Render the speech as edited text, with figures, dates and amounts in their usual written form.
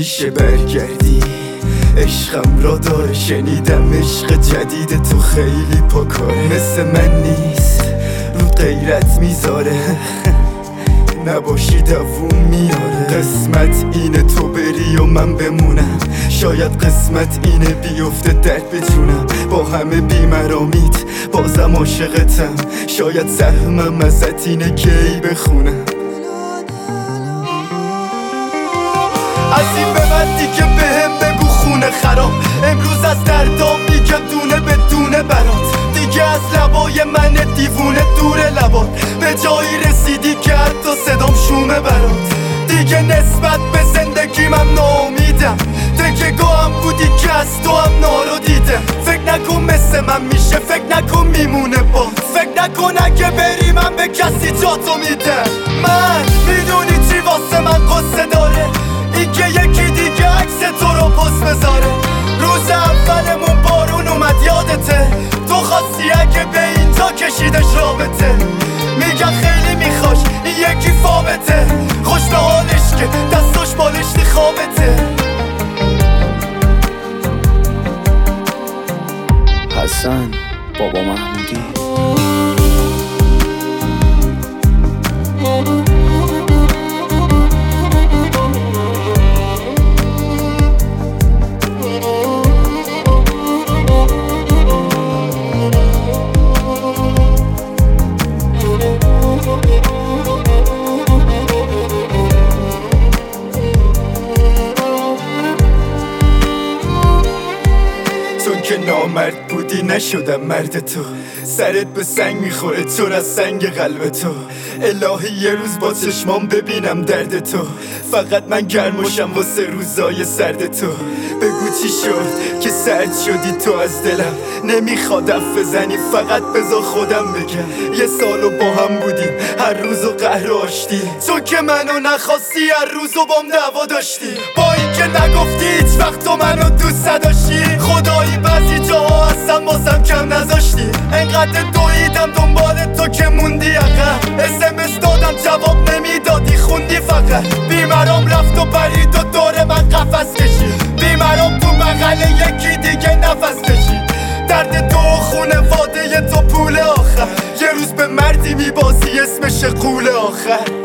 میشه برگردی؟ عشقم را داره، شنیدم عشق جدید تو خیلی پاکاره، مثل من نیست رو غیرت میذاره نباشی دووم میاره. قسمت اینه تو بری و من بمونم، شاید قسمت اینه بیفته درد به جونم. با همه بیمرامیت بازم عاشقتم، شاید سهمم ازت اینه که ای بخونم. از این به بعد دیگه بهم بگو خونه خراب، امروز از دردام میگم دونه به دونه برات. دیگه از لبای من دیوونه دور لبات، به جایی رسیدی که حتی صدام شومه برات. دیگه نسبت به زندگی من ناامیدم، دگه‌گاهم بودی که از تو هم نارو دیدم. فکر نکن مثل من میشه، فکر نکن میمونه باز، فکر نکن اگه بری من به کسی جاتو میدم. من میدونی چی واسه من قصه داره، این که یکی دیگه عکس تو رو پست بذاره. روز اولمون بارون اومد یادته، تو خواستی اگه به اینجا کشیدش رابطه. میگن خیلی میخواش این یکی فامته، خوش به حالش که دستاش بالشتی خوابته. حسن بابا محمودی. که نامرد بودی نشدم مرد تو، سرت به سنگ میخوره چون از سنگ قلب تو. الهی یه روز با چشمام ببینم درد تو، فقط من گرمشم واسه روزای سرد تو. بگو چی شد که سرد شدی تو از دلم، نمیخواد حرف بزنی فقط بذار خودم بگم. یه سالو با هم بودیم هر روزو قهر آشتی، چون که منو نخواستی هر روزو بام دعوا داشتی. با این که نگفتی هیچ وقت تو منو دوست داشتی، خدایی بعضی جاها اصلا بازم کم نذاشتی. انقدر دویدم دنبال تو که موندی عقب، SMS دادم جواب نمیدادی خوندی فقط. بیمرام رفت و پرید و دور من قفس کشید، بیمرام تو بغل یکی دیگه نفس کشید. درد تو خونواده تو پول آخر، یه روز به مردی میبازی اسمش قول آخر.